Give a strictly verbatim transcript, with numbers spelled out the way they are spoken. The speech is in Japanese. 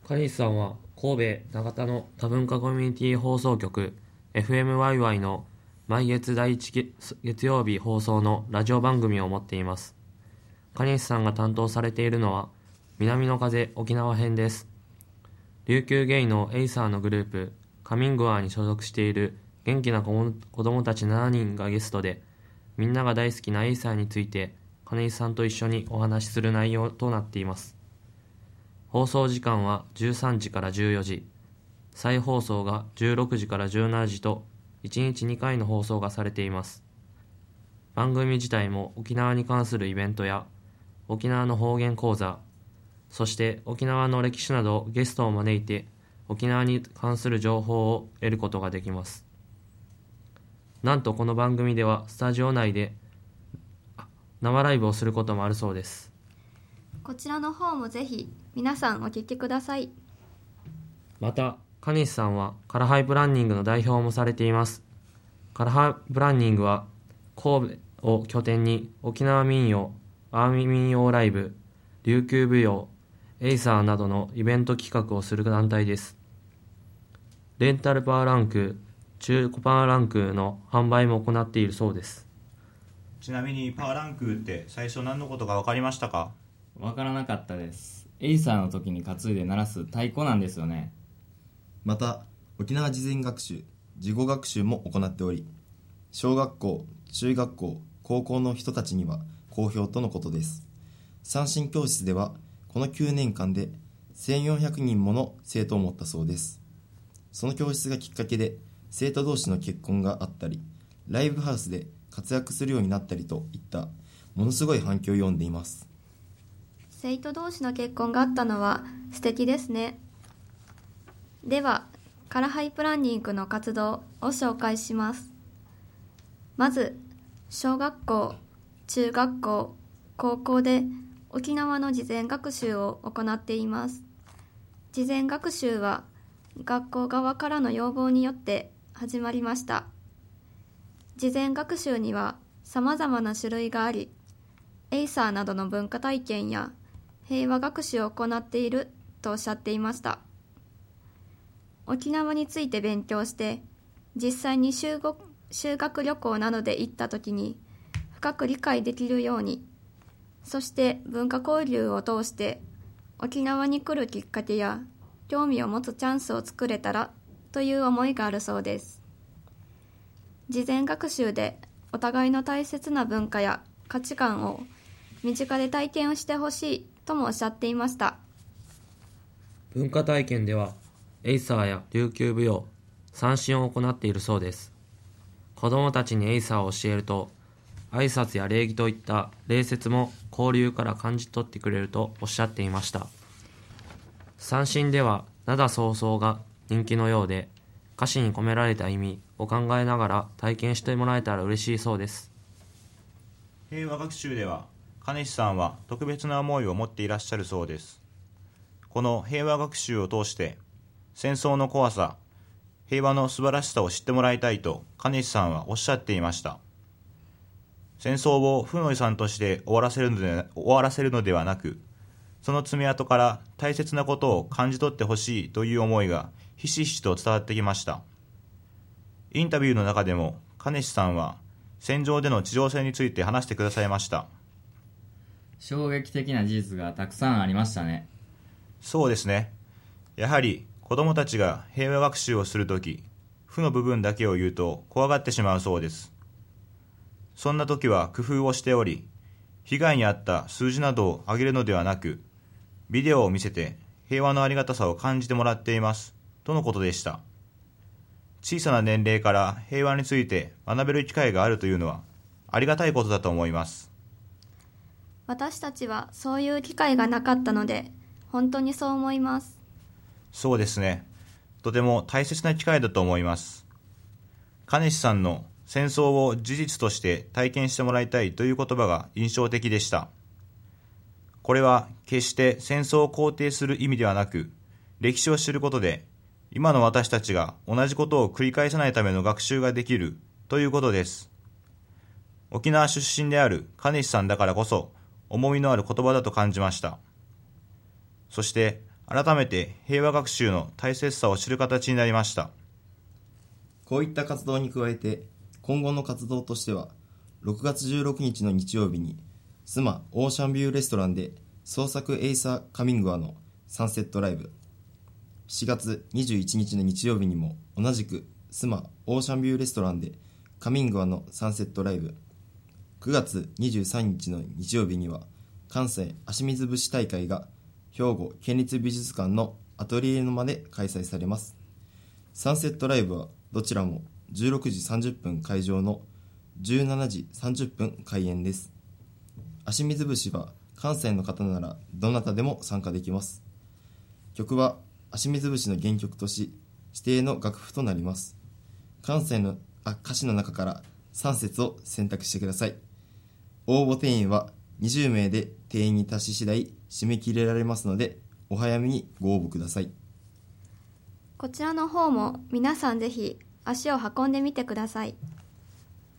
蟹西さんは神戸長田の多文化コミュニティ放送局 エフエムワイワイ の毎月第一月月曜日放送のラジオ番組を持っています。蟹西さんが担当されているのは南の風沖縄編です。琉球ゲイのエイサーのグループカミングアーに所属している元気な子供たちしちにんがゲストで、みんなが大好きなエイサーについて蟹西さんと一緒にお話しする内容となっています。放送時間はじゅうさんじからじゅうよじ、再放送がじゅうろくじからじゅうしちじといちにちにかいの放送がされています。番組自体も沖縄に関するイベントや沖縄の方言講座、そして沖縄の歴史などゲストを招いて沖縄に関する情報を得ることができます。なんとこの番組ではスタジオ内で生ライブをすることもあるそうです。 こちらの方もぜひ皆さんお聞きください。 また蟹西さんはカラハイプランニングの代表もされています。カラハイプランニングは神戸を拠点に沖縄民謡、アーミ民謡ライブ、琉球舞踊、エイサーなどのイベント企画をする団体です。レンタルパワーランク、中古パワーランクの販売も行っているそうです。 ちなみにパワーランクって最初何のことか分かりましたか？ わからなかったです。エイサーの時に担いで鳴らす太鼓なんですよね。 また沖縄事前学習、事後学習も行っており、小学校、中学校、高校の人たちには好評とのことです。三振教室ではこのきゅうねんかんでせんよんひゃくにんもの生徒を持ったそうです。その教室がきっかけで生徒同士の結婚があったり、ライブハウスで活躍するようになったりといったものすごい反響を読んでいます。 生徒同士の結婚があったのは素敵ですね。ではカラハイプランニングの活動を紹介します。まず小学校、中学校、高校で沖縄の事前学習を行っています。事前学習は学校側からの要望によって始まりました。事前学習には様々な種類があり、エイサーなどの文化体験や平和学習を行っているとおっしゃっていました。沖縄について勉強して、実際に修学、修学旅行などで行ったときに深く理解できるように、そして文化交流を通して沖縄に来るきっかけや興味を持つチャンスを作れたらという思いがあるそうです。事前学習でお互いの大切な文化や価値観を身近で体験をしてほしいともおっしゃっていました。 文化体験ではエイサーや琉球舞踊、三振を行っているそうです。子どもたちにエイサーを教えると、挨拶や礼儀といった礼節も交流から感じ取ってくれるとおっしゃっていました。三振では灘早々が人気のようで、歌詞に込められた意味を考えながら体験してもらえたら嬉しいそうです。 平和学習では蟹西さんは特別な思いを持っていらっしゃるそうです。この平和学習を通して戦争の怖さ、平和の素晴らしさを知ってもらいたいと蟹西さんはおっしゃっていました。戦争を負の遺産として終わらせるので、終わらせるのではなく、その爪痕から大切なことを感じ取ってほしいという思いがひしひしと伝わってきました。インタビューの中でも蟹西さんは戦場での地上戦について話してくださいました。 衝撃的な事実がたくさんありましたね。 そうですね。やはり子どもたちが平和学習をするとき、負の部分だけを言うと怖がってしまうそうです。そんな時は工夫をしており、被害に遭った数字などを挙げるのではなく、ビデオを見せて平和のありがたさを感じてもらっていますとのことでした。小さな年齢から平和について学べる機会があるというのはありがたいことだと思います。 私たちはそういう機会がなかったので本当にそう思います。 そうですね。とても大切な機会だと思います。蟹西さんの戦争を事実として体験してもらいたいという言葉が印象的でした。これは決して戦争を肯定する意味ではなく、歴史を知ることで今の私たちが同じことを繰り返さないための学習ができるということです。沖縄出身である蟹西さんだからこそ重みのある言葉だと感じました。そして改めて平和学習の大切さを知る形になりました。 こういった活動に加えて、今後の活動としては、ろくがつじゅうろくにちの日曜日にスマオーシャンビューレストランで創作エイサーカミングアのサンセットライブ、しがつにじゅういちにちの日曜日にも同じくスマオーシャンビューレストランでカミングアのサンセットライブ、くがつにじゅうさんにちの日曜日には関西足水節大会が兵庫県立美術館のアトリエの間で開催されます。サンセットライブはどちらもじゅうろくじさんじゅっぷん会場のじゅうしちじさんじゅっぷん開演です。足水節は関西の方ならどなたでも参加できます。曲は足水節の原曲とし指定の楽譜となります。関西のあ歌詞の中からさん節を選択してください。応募定員はにじゅうめいで定員に達し次第締め切れられますので、お早めにご応募ください。 こちらの方も皆さんぜひ足を運んでみてください。